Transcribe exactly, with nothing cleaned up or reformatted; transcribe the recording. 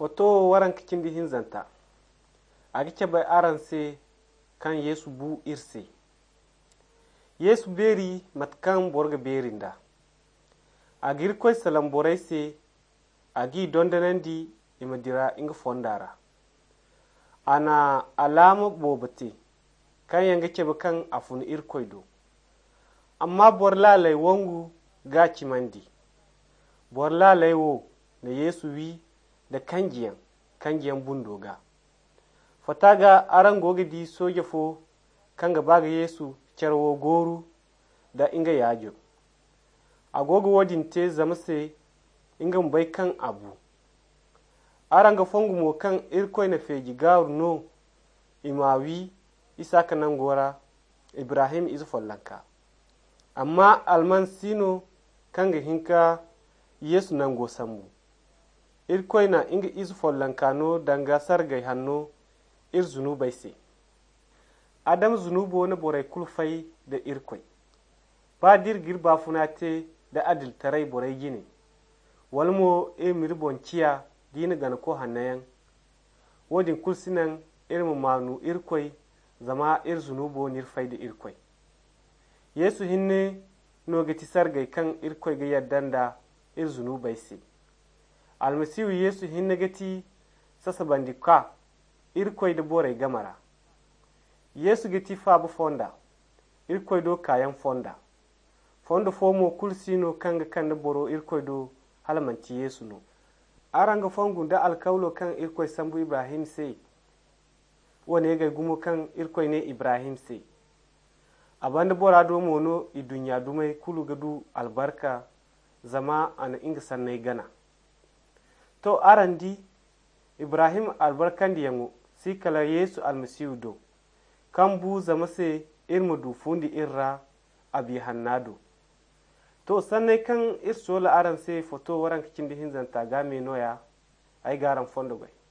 Foto waran kicindi hinzanta agi cabai aranse kan Yesu bu irse. Yesu beri matkan borga berinda. Agir koy salam boraise agi dondanandi imadira inga fondara. Ana alama bobate kan yanga cebe kan afunu irkoido. Amma bor lalai wangu ga cimandi. Bor lalai wo na Yesu wi da kangiyan kangiyan bundoga. Fataga aran goga di soja fo kanga baga Yesu cerwo goru da inga yajo. Agoga wadin te zamase inga mbai kan abu. Aranga fongu mo kan irkoi na feji garu no imawi Isaka nan gora Ibrahim izu follanka. Amma alman sino kanga hinka Yesu nan go sambu. Irkoi na inga izu follanka no danga sargai hanno ir zunubai se. Adam zunubo na borai kulfai da irkoi. Ba dirgir ba funate da adil tarai borai gine. Walmo e mirbon ciya dina gana ko hannayan. Wodin kulsinan irmu manu irkoi zama ir zunubo nirfai da irkoi. Yesu hinne no gati sargai kan irkoi ga yaddanda ir zunubai se. Almasihu Yesu hinne gati sasa bandika irkoi da borai gamara. Yesu gati fabu fonda irkoi do kayan fonda. Fonda fomo kulsino kanga kanda boro irkoi do halamanci Yesu no. Aranga fongu da alkaulo kan irkoi sambu Ibrahim se. Wane ga gumo kan irkoi ne Ibrahim se. Abanda bora do mono i dunya dumai kulu gadu albarka zama ana inga sannai gana. To arandi Ibrahim albarkan diyango si kala Yesu almasihu do. Kambu zama se irmu du fundi irra abi hannado. To sannai kan irsola aran se foto waran kicin di hinzanta game noya ai garan fondo gwai.